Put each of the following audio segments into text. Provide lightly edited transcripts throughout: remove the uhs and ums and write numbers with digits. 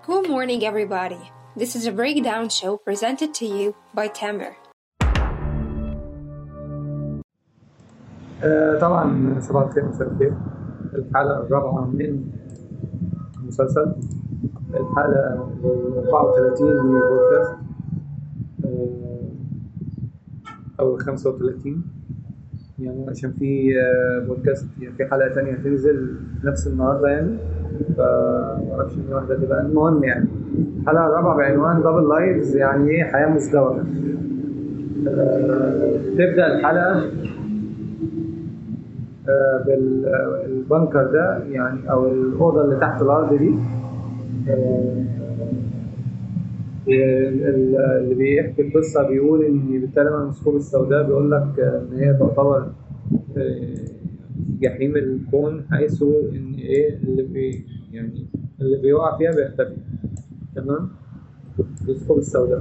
Good morning, everybody. This is a breakdown show presented to you by Tamer. طبعا صباح الخير مساء الخير. الحلقة الرابعة من المسلسل، الحلقة 34 من البودكاست أو 35 يعني، عشان في بودكاست في حلقة تانية هتنزل نفس النهاردة يعني، فمعرفش إن واحدة تبقى. المهم يعني الحلقة الرابعة بعنوان دبل لايفز، يعني إيه حياة مزدوجة. تبدأ الحلقة بالبنكر ده يعني، او الاوضه اللي تحت الارض دي. اللي بيحكي القصه بيقول ان بيتكلم عن الثقوب السوداء، بيقول لك ان هي تعتبر جحيم الكون، حيث ان ايه اللي بيقع فيها بيختفي. تمام. الثقوب السوداء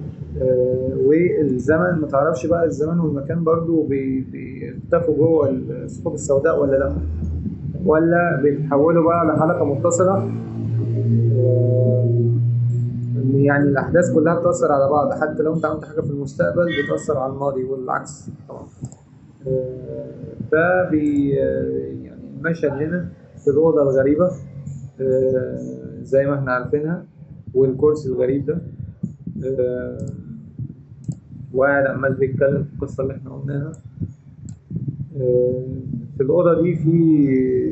والزمن، ما تعرفش بقى الزمن والمكان برضو بيختفوا جوه الثقوب السوداء ولا لا، ولا بيتحولوا بقى لحلقة متصلة. يعني الأحداث كلها بتأثر على بعض، حتى لو أنت عملت حاجة في المستقبل بتأثر على الماضي والعكس طبعا. يعني المشهد هنا في الأوضة الغريبة زي ما احنا عارفينها، والكرسي الغريب ده، وقاعد عمال بيتكلم في القصة اللي احنا قلناها. في الأوضة دي في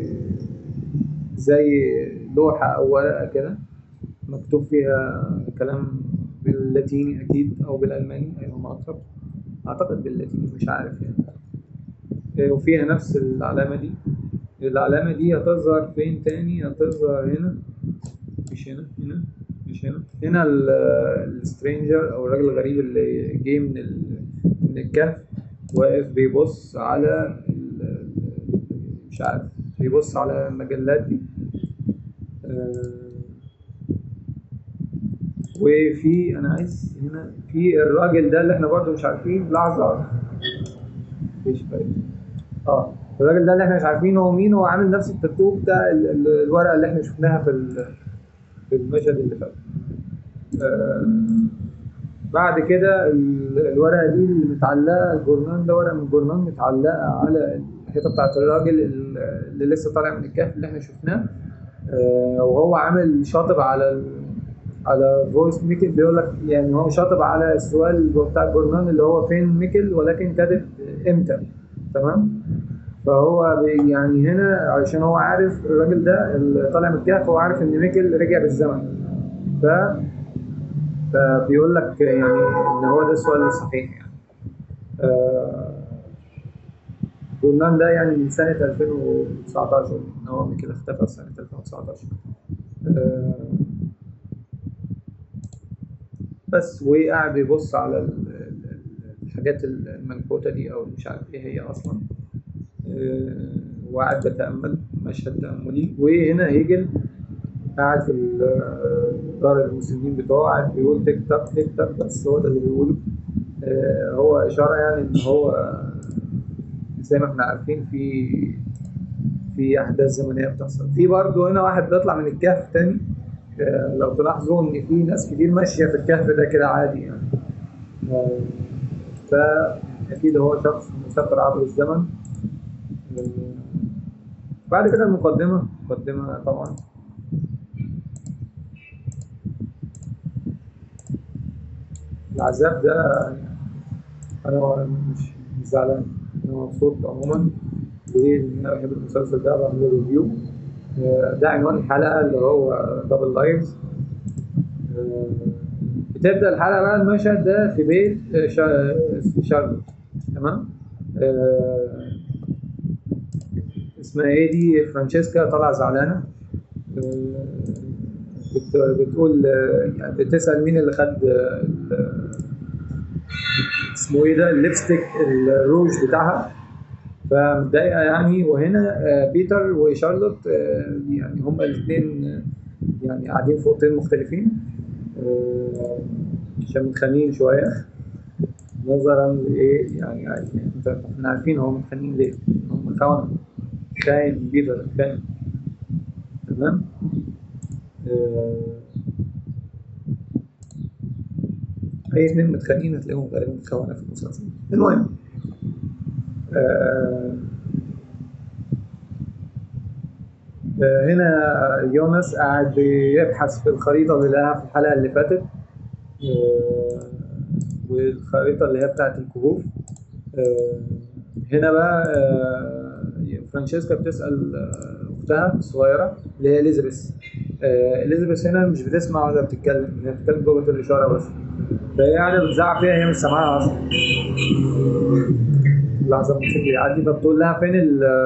زي لوحة أو ورقة كده مكتوب فيها كلام باللاتيني أكيد أو بالألماني، أيوة أعتقد باللاتيني، مش عارف يعني. وفيها نفس العلامة دي. العلامة دي هتظهر فين تاني؟ هتظهر هنا، مش هنا، مش هنا السترينجر أو الراجل الغريب اللي جه من الكهف، واقف بيبص على مش عارف، بيبص على المجلات دي. وفي انا عايز هنا في الراجل ده اللي احنا برضو مش عارفين. لحظه، مفيش فايده. الراجل ده اللي احنا مش عارفين هو مين، هو عامل نفس التاتو بتاع الورقه اللي احنا شفناها في المشهد اللي فات. بعد كده الورقه دي اللي متعلقه، الجورنان ده ورقه من الجورنان متعلقه على الحيطه بتاعت الراجل اللي لسه طالع من الكهف اللي احنا شفناه. وهو عامل شاطب على فويس ميكل، بيقول لك يعني هو شاطب على السؤال بتاع الجورنان اللي هو فين ميكل، ولكن كاتب امتى. تمام. فهو يعني هنا علشان هو عارف الراجل ده اللي طالع من الكهف، هو عارف ان ميكل رجع بالزمن. فبيقول لك يعني ان هو ده السؤال الصحيح يعني. الجورنان ده يعني من سنة 2019، ان هو ميكل اختفى سنة 2019. بس وقاعد بيبص على الحاجات المنحوتة دي او مش عارف ايه هي اصلا، وقاعد بتأمل مشهد تأملي. وهنا هيجل قاعد في دار المسنين بتوعه، قاعد بيقول تيك تاك تيك تاك، بس هو ده اللي بيقوله. هو إشارة يعني إن هو زي ما احنا عارفين في أحداث زمنية بتحصل. في برضه هنا واحد بيطلع من الكهف تاني. لو تلاحظوا إن في ناس كتير ماشية في الكهف ده كده عادي يعني. فأكيد هو شخص مسافر عبر الزمن. بعد كده المقدمة طبعا. العذاب ده أنا مش زعلان، أنا مبسوط عموما بإن أنا بحب المسلسل ده، بعمل ريفيو. ده عنوان الحلقة اللي هو دبل لايفز. بتبدأ الحلقة بقى المشهد ده في بيت شارلوت. تمام. اسمها ايه دي؟ فرانشيسكا طالعة زعلانة. بتقول يعني بتسأل مين اللي خد اسمه ايه ده، الليبستيك الروج بتاعها، فمتضايقة يعني. وهنا بيتر وشارلوت يعني هما الاثنين يعني قاعدين في اوضتين مختلفين عشان متخانقين شوية نظرا لايه يعني احنا عارفين هم متخانقين ليه، هم خاين بيتر خاين. تمام. اي اتنين متخانقين هتلاقيهم غالبا خونه في المسلسل. المهم هنا يونس قاعد بيبحث في الخريطه اللي لقاها في الحلقه اللي فاتت، والخريطه اللي هي بتاعت الكهوف. هنا بقى فرانشيسكا بتسال اختها الصغيره اللي هي اليزابيث. اليزابيث هنا مش بتسمع ولا بتتكلم، هي بتتكلم لغه الاشاره بس، فهي قاعده بتزعق فيها، هي مش سامعاها اصلا. لحظه ما الموتوسيكل يعدي، فبتقول لها فين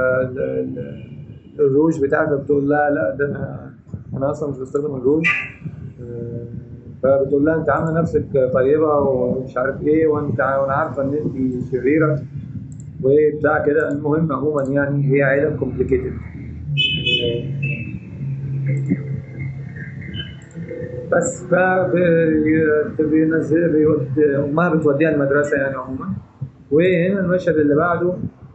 الروج بتاعك؟ فبتقول لها لا ده انا اصلا مش بستخدم الروج. فبتقول لها انت عامله نفسك طيبه ومش عارف ايه، وانا عارفه ان انت شريره وبتاع كده. المهم عموما يعني هي عيله كومبليكيتد. بس امها بتوديها المدرسه يعني عموما. وهنا المشهد اللي بعده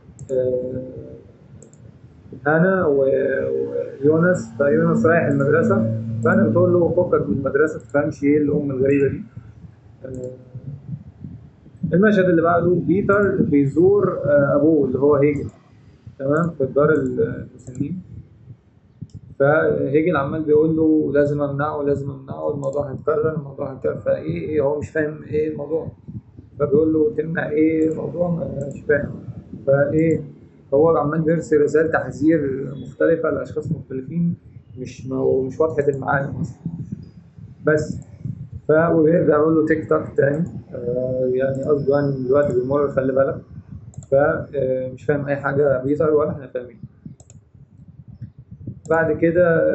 هانا ويونس. فيونس رايح المدرسه، فانا بتقول له فكك من المدرسه، تفهمش ايه الام الغريبه دي. المشهد اللي بعده بيتر بيزور ابوه اللي هو هيجل، تمام، في دار المسنين. فهيجل عمال بيقول له لازم امنعه لازم امنعه، الموضوع هيتكرر فايه هو مش فاهم ايه الموضوع. فبيقول له تمنع ايه الموضوع، مش فاهم. فايه هو عمال بيرسل رسائل تحذير مختلفه لاشخاص مختلفين، مش واضحه المعاني اصلا. بس وبيرجع يقول له تيك تاك تاني، يعني قصده يعني الوقت بيمر خلي بالك. فمش فاهم اي حاجه بيتر ولا احنا فاهمين. بعد كده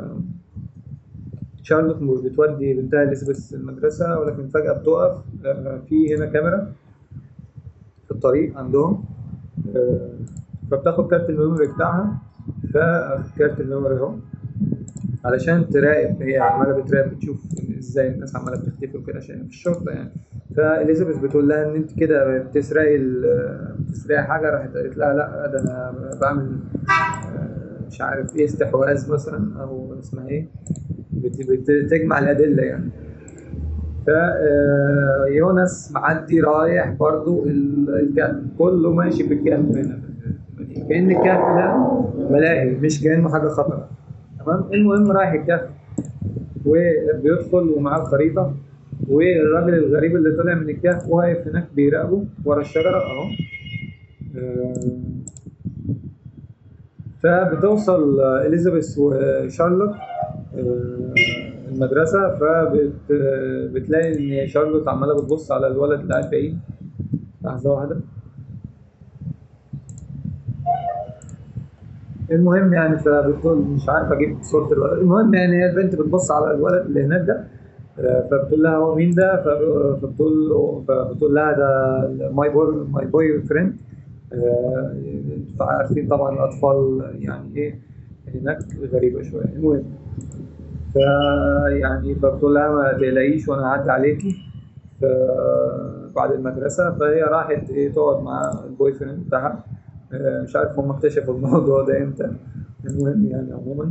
شارلوت مش بتودي بنتها اليزابيث المدرسه، ولكن فجاه بتقف. في هنا كاميرا في الطريق عندهم، فبتاخد كارت الميموري بتاعها. فكارت الميموري اهو علشان تراقب، هي عماله بتراقب بتشوف ازاي الناس عماله بتختفي وكده عشان في الشرطه يعني. فاليزابيث بتقول لها ان انت كده بتسرقي حاجه. راحت قالت لها لا ده انا بعمل مش عارف ايه استحواذ مثلا او اسمها ايه، بتجمع الادله يعني. فيونس معدي رايح برضو الكهف، كله ماشي في الكهف هنا، كأن الكهف ده ملاهي مش كأنه حاجة خطرة. تمام. المهم رايح الكهف وبيدخل ومعاه الخريطة، والراجل الغريب اللي طلع من الكهف واقف هناك بيراقبه ورا الشجرة اهو. فبتوصل اليزابيث وشارلوت المدرسة، فبتلاقي ان شارلوت عمالة بتبص على الولد اللي قاعد بعيد. لحظة واحدة. المهم يعني فبتقول مش عارفه اجيب صوره الولد. المهم يعني هي البنت بتبص على الولد اللي هناك ده، فبتقول لها هو مين ده؟ فبتقول لها ده ماي بوي فريند. انتوا عارفين طبعا الاطفال يعني ايه هناك غريبه شويه. المهم فبتقول لها ما تقلقيش وانا هعدي عليكي بعد المدرسه. فهي راحت تقعد مع البوي فريند بتاعها. مش عارف هم اكتشفوا الموضوع ده امتى. المهم يعني عموما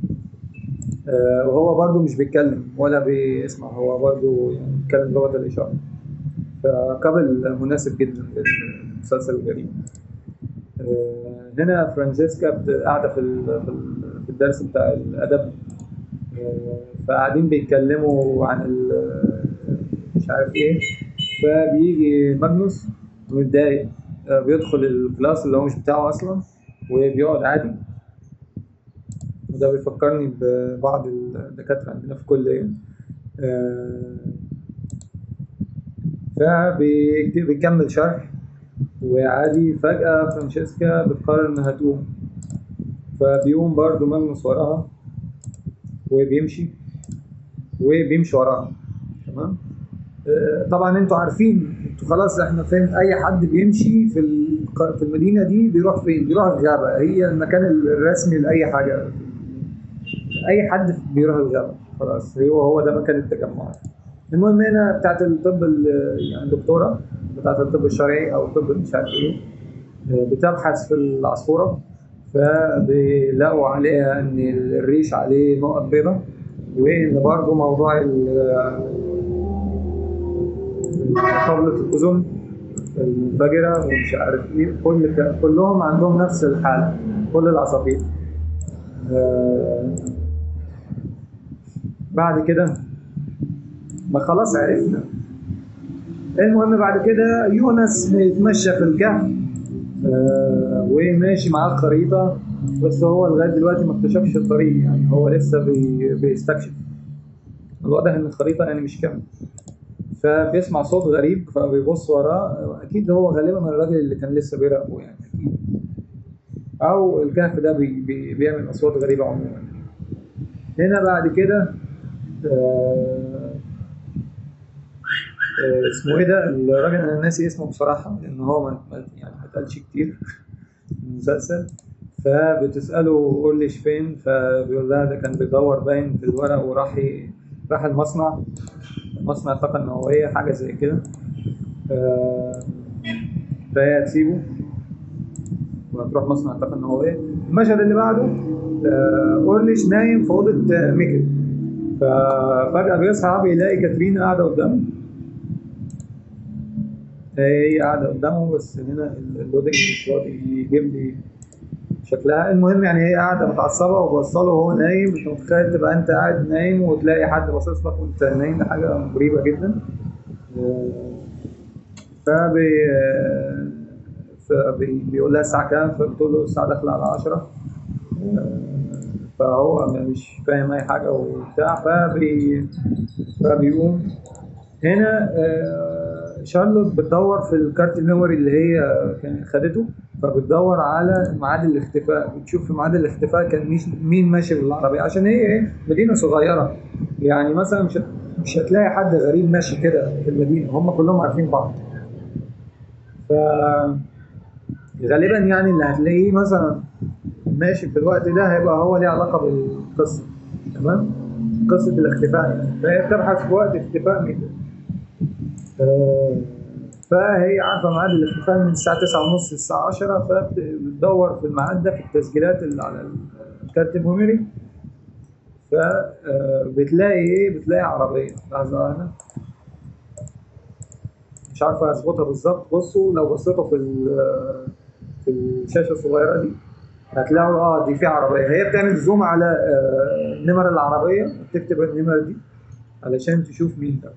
وهو برضو مش بيتكلم ولا بيسمع، هو برضو يعني بيتكلم لغة الإشارة. فقابل مناسب جدا للمسلسل الغريب. هنا فرانشيسكا قاعدة في الدرس بتاع الأدب. فقاعدين بيتكلموا عن مش عارف ايه. فبيجي ماجنوس متضايق، بيدخل الكلاس اللي هو مش بتاعه أصلا وبيقعد عادي. وده بيفكرني ببعض الدكاترة عندنا في الكلية. فبيكمل شرح وعادي. فجأة فرانشيسكا بتقرر إنها تقوم، فبيقوم برضو ماجنوس وراها وبيمشي وراها. تمام. طبعا انتوا عارفين، انتوا خلاص احنا فهمت اي حد بيمشي في المدينة دي بيروح فين؟ بيروح الغابة، هي المكان الرسمي لأي حاجة. اي حد بيروح الغابة خلاص، هو ده مكان التجمعات. المهم هنا بتاعت الطب يعني الدكتورة بتاعت الطب الشرعي او الطب مش عارف ايه بتبحث في العصفورة، فبيلاقوا عليها ان الريش عليه نقط بيضاء، وان برضه موضوع طبلة الأذن المنفجرة ومش عارف إيه، كلهم عندهم نفس الحالة، كل العصافير. بعد كده ما خلاص عرفنا. المهم بعد كده يونس بيتمشى في الكهف وماشي معاه الخريطة، بس هو لغاية دلوقتي ما اكتشفش الطريق، يعني هو لسه بيستكشف. الواضح إن الخريطة يعني مش كاملة. فبيسمع صوت غريب فبيبص وراه، أكيد هو غالبا الراجل اللي كان لسه بيراقبه يعني أكيد، أو الكهف ده بيعمل أصوات غريبة عموما. هنا بعد كده اسمه ايه ده الراجل، انا ناسي اسمه بصراحه لان هو يعني ما اتقالش كتير في المسلسل. فبتساله قوليش فين، فبيقول لها ده كان بيدور باين في الورق وراح راح مصنع الطاقه النوويه حاجه زي كده. فهي تسيبه وتروح مصنع الطاقه النوويه. المشهد اللي بعده اورليش نايم في اوضه ميكل، ففجاه بيصحى بيلاقي كاترين قاعده قدامه. هي قاعدة قدامه، بس هنا اللودنج مش راضي يجيب لي شكلها. المهم يعني هي قاعدة متعصبة وبصله وهو نايم. انت متخيل تبقى انت قاعد نايم وتلاقي حد باصص لك وانت نايم؟ ده حاجة مريبة جدا. بيقول لها الساعة كام، فبتقول له الساعة داخلة على 10. فهو مش فاهم أي حاجة وبتاع، فبيقوم. هنا شارلوت بتدور في الكارت الميموري اللي هي كانت خدته، فبتدور على ميعاد الاختفاء. بتشوف في ميعاد الاختفاء كان مين ماشي بالعربية، عشان هي ايه مدينة صغيرة يعني. مثلا مش هتلاقي حد غريب ماشي كده في المدينة، هم كلهم عارفين بعض. فغالبا يعني اللي هتلاقيه مثلا ماشي في الوقت ده هيبقى هو ليه علاقة بالقصة، تمام؟ قصة الاختفاء يعني. فهي بتبحث في وقت اختفاء مين. فهي عارفه ميعاد الاختفاء من الساعه 9:30 للساعه 10، فبتدور في الميعاد ده في التسجيلات اللي على الكارت الميموري. فبتلاقي ايه؟ بتلاقي عربيه. لحظه انا مش عارفه اظبطها بالظبط. بصوا لو بصيتوا في الشاشه الصغيره دي هتلاقوا دي في عربيه. هي بتعمل زوم على نمر العربيه، بتكتب النمر دي علشان تشوف مين ده.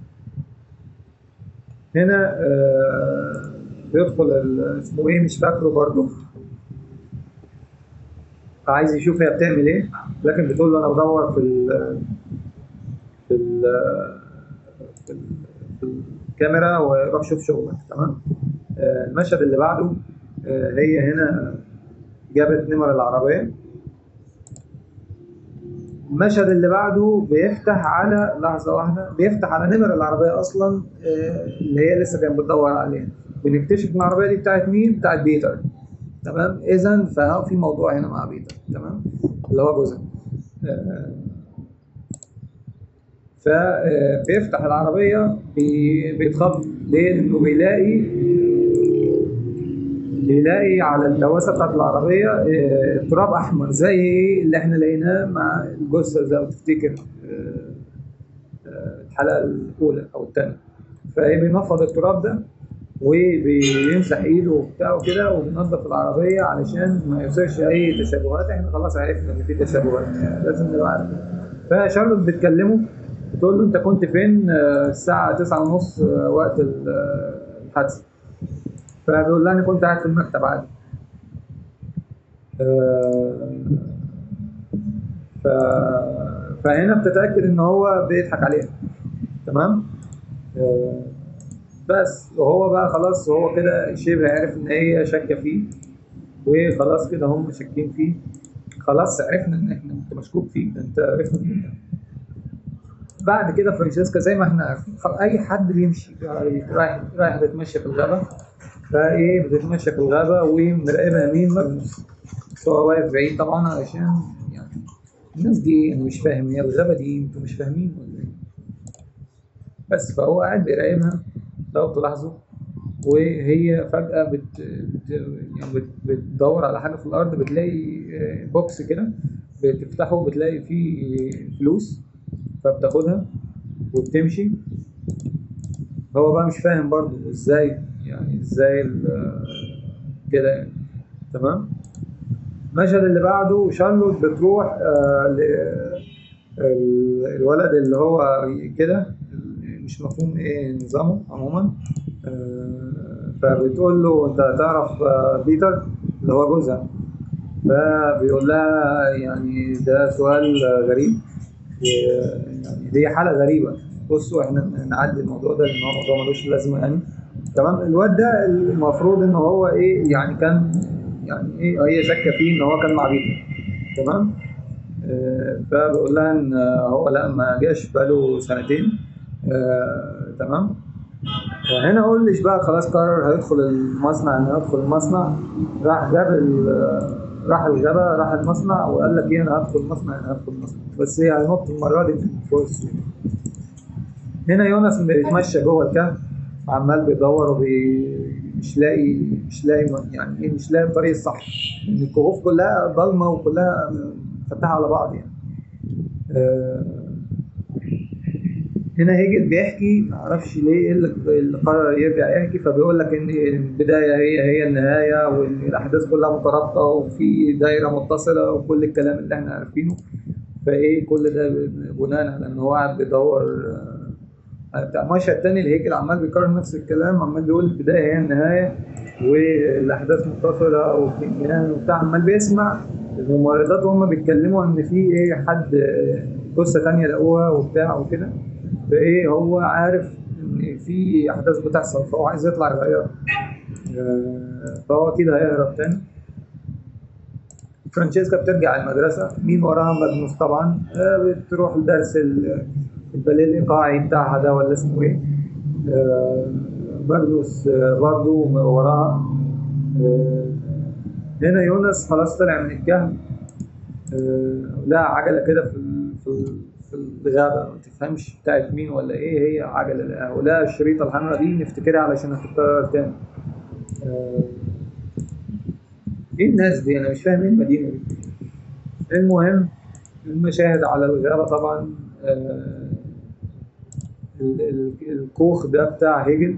هنا بيدخل اسمه ايه مش فاكره برضه، فعايز يشوف هي بتعمل ايه، لكن بتقول له انا بدور في ال في, في الكاميرا وروح شوف شغلك. تمام. المشهد اللي بعده هي هنا جابت نمر العربيه. المشهد اللي بعده بيفتح على لحظه واحده، بيفتح على نمر العربيه اصلا اللي هي لسه كانت بتدور عليها. بنكتشف ان العربيه دي بتاعت مين؟ بتاعت بيتر. تمام. اذا ففي موضوع هنا مع بيتر، تمام، اللي هو جوزها. فبيفتح العربيه بيتخض. ليه؟ لانه بيلاقي على الدواسه بتاعت العربيه تراب احمر زي اللي احنا لقيناه مع الجثه لو تفتكر الحلقه الاولى او الثانيه. فبينفض التراب ده وبيمسح ايده وبتاع وكده وبينظف العربيه علشان ما يصيرش اي تشابهات. احنا خلاص عرفنا ان في تشابهات، لازم نبقى عارفين. فشارلوت بتكلمه بتقول له انت كنت فين الساعه 9:30 وقت الحادثه؟ فبيقول لها انا كنت قاعد في المكتب عادي. فهنا بتتاكد ان هو بيضحك عليها. تمام. بس وهو بقى خلاص هو كده شبه عرف ان هي شاكه فيه، وخلاص كده هم شاكين فيه. خلاص عرفنا ان احنا انت مشكوك فيه، ده انت عرفنا منك. بعد كده فرانشيسكا زي ما احنا عارفين اي حد بيمشي رايح بيتمشى في الغابه، فايه بتتمشى في الغابه ومراقبها مين؟ ماجنوس. هو واقف بعيد طبعا علشان يعني الناس دي انا مش فاهم هي الغابه دي انتوا مش فاهمين ولا ايه؟ بس فهو قاعد بيراقبها لو تلاحظوا. وهي فجأة يعني بتدور على حاجة في الأرض، بتلاقي بوكس كده بتفتحه بتلاقي فيه فلوس، فبتاخدها وبتمشي. هو بقى مش فاهم برضو ازاي يعني ازاي كده يعني. تمام. المشهد اللي بعده شارلوت بتروح الولد اللي هو كده مش مفهوم ايه نظامه عموما. فبتقول له انت تعرف بيتر اللي هو جوزها. فبيقول لها يعني ده سؤال غريب، يعني دي حالة غريبة. بصوا احنا نعدي الموضوع ده لان هو موضوع ملوش لازمة يعني. تمام. الواد ده المفروض ان هو ايه يعني كان يعني ايه هي شاكة فيه ان هو كان مع بيتر. تمام. فبقول لها ان هو لا ما جاش بقاله سنتين. تمام. هنا قولش بقى خلاص قرر هيدخل المصنع. انه يدخل المصنع راح جاب راح الغابة راح المصنع وقال لك ايه انا هدخل المصنع انا هدخل المصنع بس هي هينط المرة دي من فوق السور. هنا يونس بيتمشى جوه الكهف عمال بيدور مش لاقي يعني ايه مش لاقي الطريق الصح لان الكهوف كلها ضلمه وكلها مفتحه على بعض يعني. آه، هنا هيجل بيحكي معرفش ليه ايه اللي قرر يرجع يحكي. فبيقول لك ان البدايه هي النهايه وان الاحداث كلها مترابطه وفي دايره متصله وكل الكلام اللي احنا عارفينه. فايه كل ده بناء على ان هو قاعد بيدور. المشهد التاني الهيكل عمال بيكرر نفس الكلام عمال بيقول البدايه هي النهايه والاحداث متصله وبتنجان وبتاع عمال بيسمع الممرضات وهم بيتكلموا ان في ايه حد جثه تانيه لقوها وبتاع وكده. فايه هو عارف ان في احداث بتحصل فهو عايز يطلع يغيرها. فهو كده هيهرب تاني. فرانشيسكا بترجع المدرسة مين وراها ماجنوس طبعا. بتروح لدرس الباليه الإيقاعي بتاعها ده ولا اسمه ايه. ماجنوس برضو وراها. هنا يونس خلاص طلع من الكهف. لها عجلة كده في الغابة ما تفهمش بتاعت مين ولا ايه هي عجلة لها ولا الشريطة الحمراء دي نفتكرها علشان هتتكرر تاني. ايه الناس دي انا مش فاهم ايه المدينة دي. المهم المشاهد على الغابة طبعا. الكوخ ده بتاع هيجل.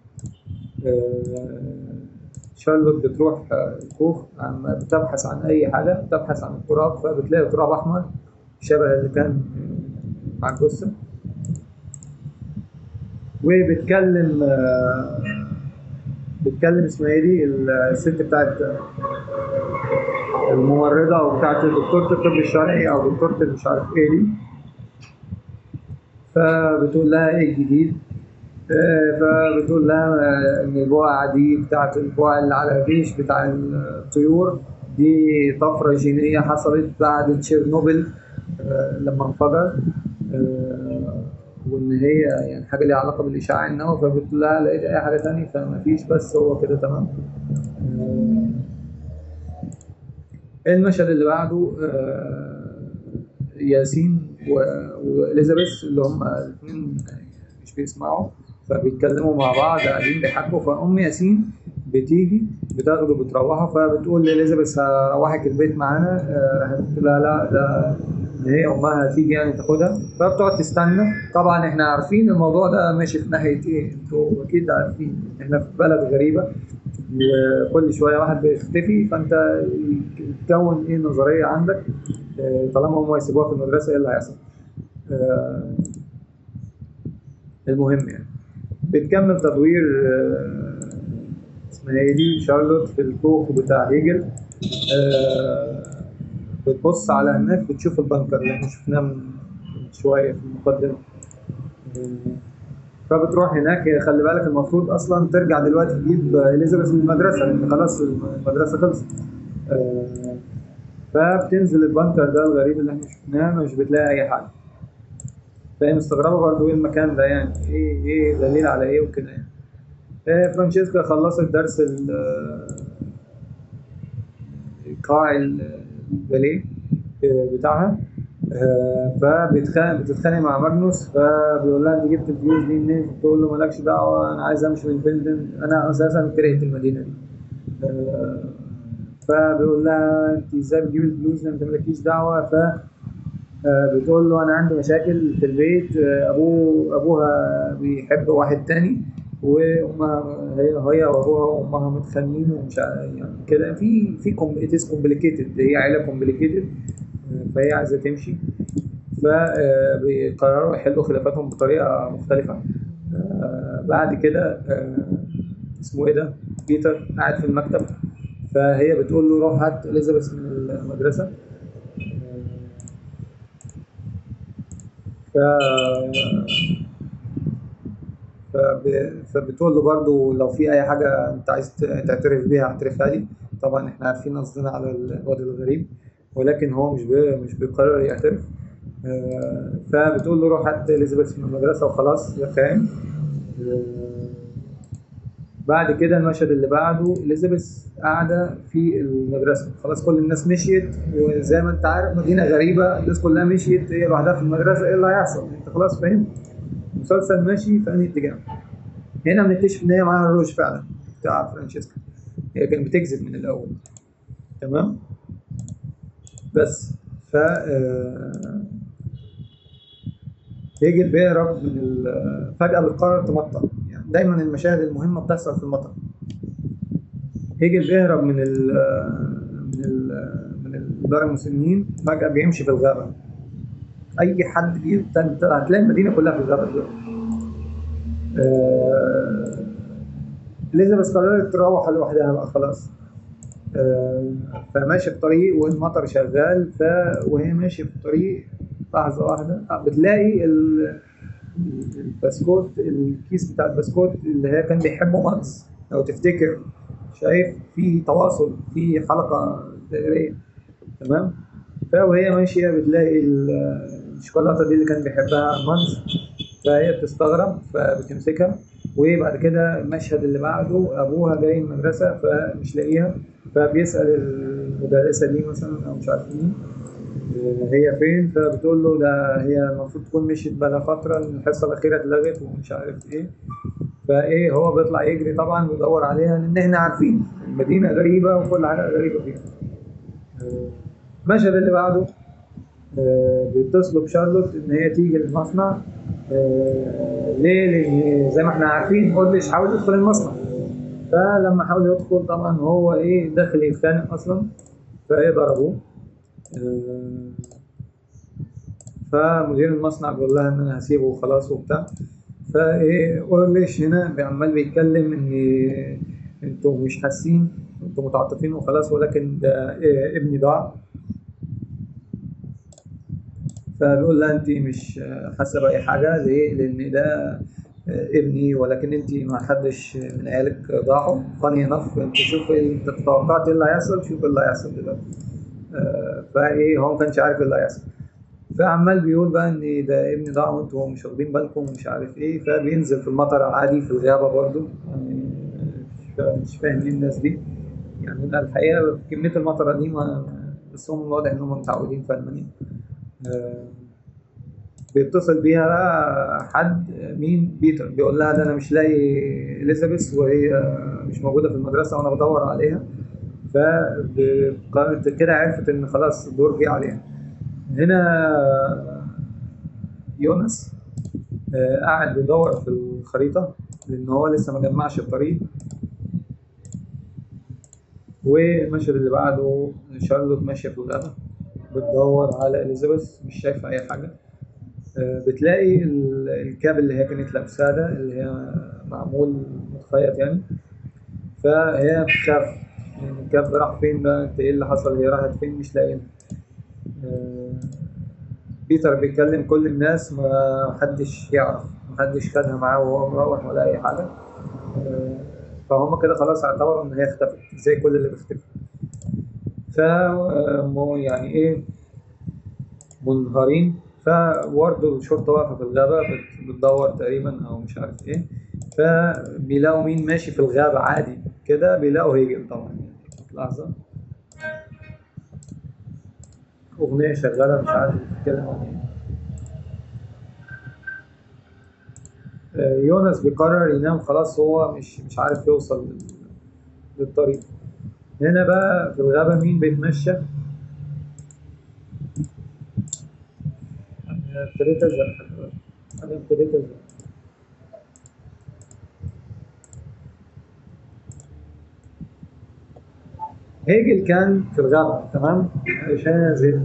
شارلوت بتروح الكوخ بتبحث عن أي حاجة بتبحث عن التراب فبتلاقي تراب أحمر شبه اللي كان مع الجثة. وبتكلم اسمها ايه دي الست بتاعت الممرضة أو بتاعت دكتورة الطب الشرعي أو دكتورة مش عارف ايه دي. فبتقول لها ايه الجديد. فبتقول لها ان البقعة دي بتاعت البقعة اللي على الريش بتاع الطيور دي طفرة جينية حصلت بعد تشيرنوبل لما انفجر. وان هي يعني حاجة ليها علاقة بالإشعاع النووي. فبتقول لها لقيت اي حاجة تانية فمفيش بس هو كده تمام. المشهد اللي بعده ياسين واليزابيث اللي هم الاثنين مش بيسمعوا فبيتكلموا مع بعض قاعدين بيحكوا. فأم ياسين بتيجي بتاخده بتروحه فبتقول لإليزابيث هروحك البيت معانا. راحت بتقول لها لا ده إن هي أمها هتيجي يعني تاخدها. فبتقعد تستنى. طبعا إحنا عارفين الموضوع ده ماشي في ناحية إيه أنتوا أكيد عارفين إحنا في بلد غريبة وكل شوية واحد بيختفي فأنت تكون إيه نظرية عندك. طالما هم يسيبوها في المدرسة إيه اللي هيحصل. المهم يعني بتكمل تدوير اسمها ايه دي شارلوت في الكوخ بتاع هيجل. بتبص على هناك بتشوف البنكر اللي احنا شفناه من شويه في المقدمه. فبتروح هناك. خلي بالك المفروض اصلا ترجع دلوقتي تجيب اليزابيث من المدرسه لان خلاص المدرسه خلصت. فبتنزل البنكر ده الغريب اللي احنا شفناه مش بتلاقي اي حاجه. فهي مستغربه برضه ايه المكان ده يعني ايه دليل على ايه وكده يعني. فرانشيسكا خلصت درس قاع الباليه بتاعها. فبتتخانق مع ماجنوس فبيقول لها انت جبت الفلوس دي منين؟ بتقول له مالكش دعوه انا عايز امشي من فيلدن انا اساسا كرهت المدينه دي. فبيقول لها انت ازاي بتجيب الفلوس انت مالكيش دعوه. بتقول له انا عندي مشاكل في البيت، ابوها بيحب واحد تاني، وامها هي وابوها وامها متخانقين ومش يعني كده، في اتس كومبليكيتد، هي عيله كومبليكيتد، فهي عايزه تمشي. فبيقرروا يحلوا خلافاتهم بطريقه مختلفه. بعد كده اسمه ايه ده، بيتر قاعد في المكتب، فهي بتقول له روح هات اليزابيث من المدرسه. ف فبتقول له برضو لو في اي حاجه انت عايز تعترف بيها اعترفها لي. طبعا احنا عارفين قصدنا على الواد الغريب، ولكن هو مش بيقرر يعترف. فبتقول له روح هات اليزابيث من المدرسه وخلاص يا فاهم. بعد كده المشهد اللي بعده اليزابيث قاعده في المدرسه، خلاص كل الناس مشيت، وزي ما انت عارف مدينه غريبه الناس كلها مشيت، هي لوحدها في المدرسه، ايه اللي هيحصل؟ انت خلاص فاهم المسلسل ماشي في انهي اتجاه. هنا بنكتشف ان هي معاها الروج فعلا بتاع فرانشيسكا، هي كانت بتكذب من الاول. تمام. بس ف هيجل بيهرب من فجأة بتقرر تمطر، يعني دايما المشاهد المهمة بتحصل في المطر. هيجل بيهرب من دار المسنين، فجأة بيمشي في الغابة. أي حد هتلاقي المدينة كلها في الغابة دلوقتي. اليزابيث قررت تروح لوحدها بقى خلاص. فماشي في طريق والمطر شغال، وهي ماشية في الطريق لحظة واحدة بتلاقي البسكوت، الكيس بتاع البسكوت اللي هي كان بيحبه ماكس لو تفتكر، شايف في تواصل في حلقة دائرية. تمام. وهي ماشية بتلاقي الشوكولاتة دي اللي كان بيحبها ماكس، فهي بتستغرب فبتمسكها. وبعد كده المشهد اللي بعده أبوها جاي من المدرسة فمش لاقيها، فبيسأل المدرسة دي مثلا أو مش عارف مين هي فين، فبتقول له ده هي المفروض تكون مشيت بقالها فترة، الحصة الأخيرة اتلغت ومش عارف إيه. فإيه هو بيطلع يجري طبعا ويدور عليها، لأن إحنا عارفين المدينة غريبة وكل حاجة غريبة فيها. المشهد اللي بعده بيتصلوا بشارلوت إن هي تيجي للمصنع. ليه؟ لأن زي ما إحنا عارفين أورليش حاول يدخل المصنع، فلما حاول يدخل طبعا هو داخل يتخانق أصلا، ضربوه. فمدير المصنع بيقول لها ان انا هسيبه وخلاص وبتاع. اورليش هنا عمال بيتكلم ان انتوا مش حاسين، انتوا متعاطفين وخلاص، ولكن ده ابني ضاع. فبيقول لها انت مش حاسه باي حاجه، ليه؟ لان ده ابني، ولكن انت ما حدش من عيالك ضاعوا. فاني انف انت شوف انت توقعت ايه اللي هيحصل، شوف ايه اللي هيحصل دلوقتي. هو ما كانش عارف ايه اللي هيحصل، فعمال بيقول بقى ان ده ابني ضاع وانتوا مش واخدين بالكم ومش عارف ايه. فبينزل في المطر عادي في الغابه برضو، يعني مش فاهم ايه الناس دي. يعني أنا الحقيقه كميه المطره دي ما، بس هم واضح ان هم متعودين في المانيا. بيتصل بيها بقى حد، مين؟ بيتر، بيقول لها ده انا مش لاقي اليزابيث وهي مش موجوده في المدرسه وانا بدور عليها. فقالت كده عرفت ان خلاص الدور جه عليها. هنا يونس قاعد بيدور في الخريطة لأن هو لسه ما جمعش الطريق. والمشهد اللي بعده شارلوت ماشية في الغابة بتدور على إليزابيث، مش شايفة أي حاجة. بتلاقي الكاب اللي هي كانت لابساه ده اللي هي معمول متخيط يعني، فهي بتخاف يعني الكاب راح فين بقى، انت ايه اللي حصل، هي راحت فين، مش لاقيين. بيتر بيكلم كل الناس، ما حدش يعرف، ما حدش خدها معاه وهو مروح ولا اي حاجه. فهم كده خلاص اعتبروا ان هي اختفت زي كل اللي بيختفي. ف يعني منهارين. فبرضه الشرطه واقفه في الغابه بتدور تقريبا او مش عارف ايه، فبيلاقوا مين ماشي في الغابه عادي كده، بيلاقوا هيجل طبعا. لحظه، اغنيه شغاله مش عارف بتتكلم عن ايه. يونس بيقرر ينام خلاص، هو مش عارف يوصل للطريق. هنا بقى في الغابة مين بيتمشى؟ ابتديت ازهق. انا ابتديت ازهق. هيجل كان في الغابة، تمام، عشان زهق.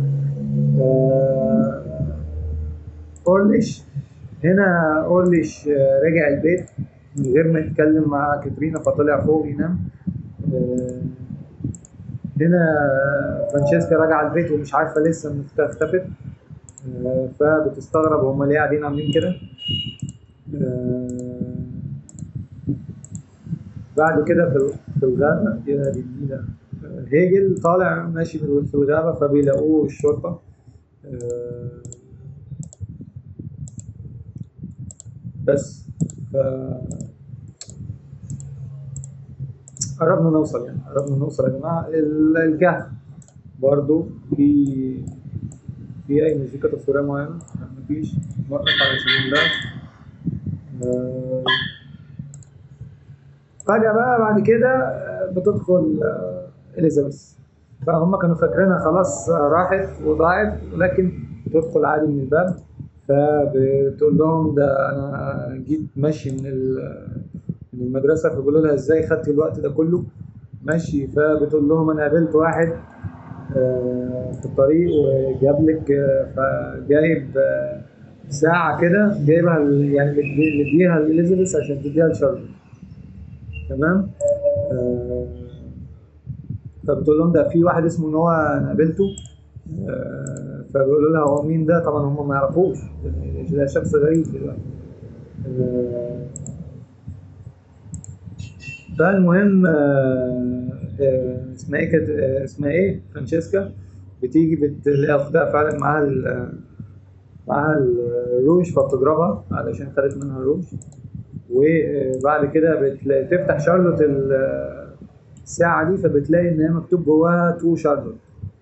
أورليش، هنا أورليش رجع البيت من غير ما يتكلم مع كاترينا، فطلع فوق ينام. آه، هنا فرانشيسكا راجعة البيت ومش عارفة لسه إن أختها اختفت. فبتستغرب هما ليه قاعدين عاملين كده. آه، بعد كده في الغابة يا دي النيلة. هيجل طالع ماشي في الغابة فبيلاقوه الشرطة. آه، بس ف قربنا نوصل، يعني قربنا نوصل يا جماعة. الكهف برضو في أي موسيقى تصويرية معينة؟ مفيش. نوقف على سبيل الله. آه، فجأة بقى بعد كده بتدخل إليزابيث. فهم كانوا فاكرينها خلاص راحت وضاعت، ولكن بتدخل عادي من الباب. فبتقول لهم ده أنا جيت ماشي من المدرسة. فبيقولوا لها إزاي خدتي الوقت ده كله ماشي؟ فبتقول لهم أنا قابلت واحد في الطريق وجاب لك، فجايب ساعة كده جايبها يعني مديها لإليزابيث عشان تديها لشارلوت، تمام. آه، فبتقول لهم ده في واحد اسمه نوع انا قابلته. فبيقولوا لها هو مين ده؟ طبعا هم ما يعرفوش، ده شخص غريب دلوقتي. آه، فالمهم اسمها ايه كانت اسمها ايه فرانشيسكا. بتيجي بتلاقي اختها فعلا معاها الروج، فبتضربها علشان خدت منها الروج. وبعد كده تفتح شارلوت الساعة دي، فبتلاقي إن هي مكتوب جواها تو شارلوت.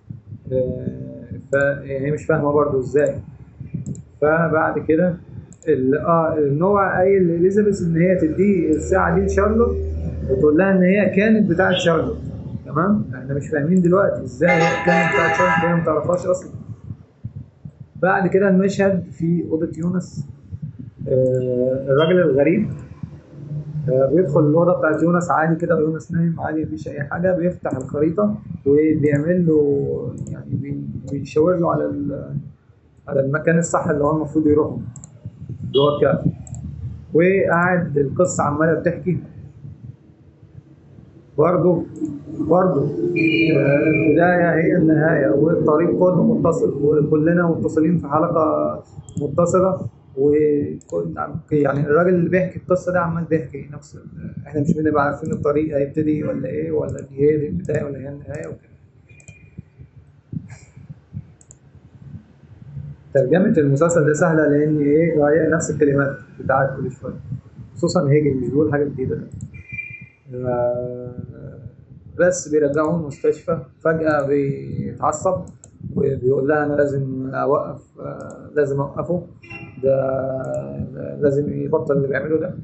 فهي مش فاهمة برضو إزاي. فبعد كده النوع قايل لإليزابيث إن هي تدي الساعة دي لشارلوت، وتقول لها إن هي كانت بتاعت شارلوت، تمام. إحنا مش فاهمين دلوقتي إزاي هي كانت بتاعت شارلوت، هي ما تعرفهاش أصلا. بعد كده المشهد في أوضة يونس. الراجل الغريب بيدخل الأوضة بتاعت يونس عادي كده، ويونس نايم عادي مفيش أي حاجة. بيفتح الخريطة وبيعمل له يعني بيشاور له على المكان الصح اللي هو المفروض يروحه، اللي هو الكهف. وقاعد القصة عمالة بتحكي برضه البداية هي النهاية، والطريق كله متصل، وكلنا متصلين في حلقة متصلة. يعني الراجل اللي بيحكي القصة ده عمال بيحكي نفس احنا مش بنبقى عارفين الطريق هيبتدي ولا ايه، ولا دي هي دي البداية ولا هي النهاية وكده. ترجمة المسلسل ده سهلة، لأن ايه هي نفس الكلمات بتاعت كل شوية، خصوصا هيجي مش بيقول حاجة جديدة. بس بيرجعوه المستشفى فجأة بيتعصب وبيقول لها أنا لازم أوقف، لازم أوقفه ده، لازم يبطل اللي بيعمله ده،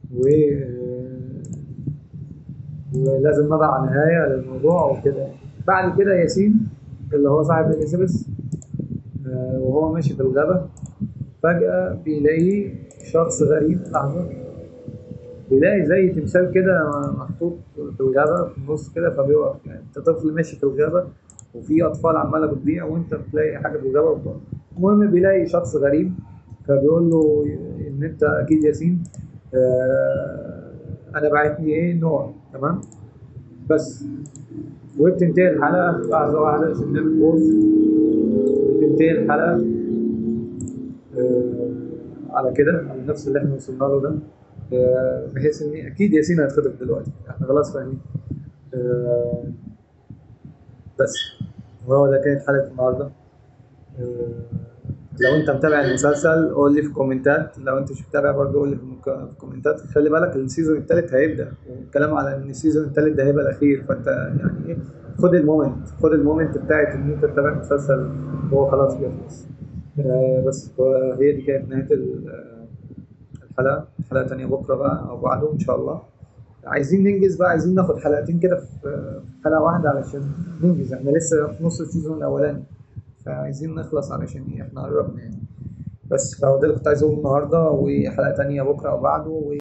ولازم نضع نهاية للموضوع وكده. بعد كده ياسين اللي هو صاحب إليزابيث وهو ماشي في الغابة فجأة بيلاقيه شخص غريب. لحظة، بيلاقي زي تمثال كده محطوط في الغابة في النص كده، فبيوقف. يعني انت طفل ماشي في الغابة وفي أطفال عمالة بتضيع وانت بتلاقي حاجة في الغابة وبتوقف. المهم بيلاقي شخص غريب فبيقول له إن أنت أكيد ياسين، أنا بعتني إيه نوع، تمام. بس وبتنتهي الحلقة لحظة واحدة عشان نعمل بوز. بتنتهي الحلقة على كده، على نفس اللي احنا وصلنا له ده. بحيث ان اكيد ياسين هيتخطف دلوقتي، احنا خلاص فاهمين. بس وهو ده كانت حلقة النهارده. لو انت متابع المسلسل قول لي في الكومنتات، لو انت مش متابع برضه قول لي في الكومنتات. خلي بالك السيزون الثالث هيبدا، والكلام على ان السيزون الثالث ده هيبقى الاخير، فانت يعني ايه، خد المومنت بتاعت ان انت تتابع المسلسل وهو خلاص بيخلص. بس هي دي كانت نهايه حلقة تانية بكرة بقى أو بعده إن شاء الله. عايزين ننجز بقى، عايزين ناخد حلقتين كده في حلقة واحدة علشان ننجز. احنا لسه في نص السيزون الأولاني، فعايزين نخلص علشان إيه، احنا قربنا يعني. بس فهو ده اللي كنت عايز اقوله النهارده، وحلقة تانية بكرة او بعده.